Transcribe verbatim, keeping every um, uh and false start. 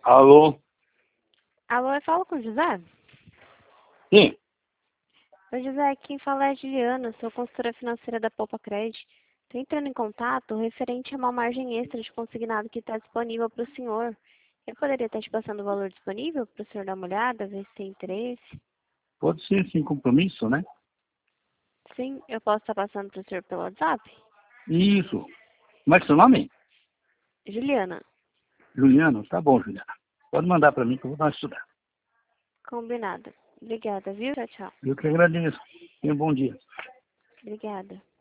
Alô? Alô, eu falo com o José? Sim. Oi, José, quem fala é a Juliana, sou consultora financeira da Poupa Cred. Estou entrando em contato referente a uma margem extra de consignado que está disponível para o senhor. Eu poderia estar te passando o valor disponível para o senhor dar uma olhada, ver se tem interesse? Pode ser sem compromisso, né? Sim, eu posso estar passando para o senhor pelo WhatsApp? Isso. Como é que é seu nome? Juliana, Juliano? Tá bom, Juliana. Pode mandar para mim que eu vou dar uma estudada. combinado. Obrigada, viu? Tchau, tchau. Eu que agradeço. Tenha um bom dia. Obrigada.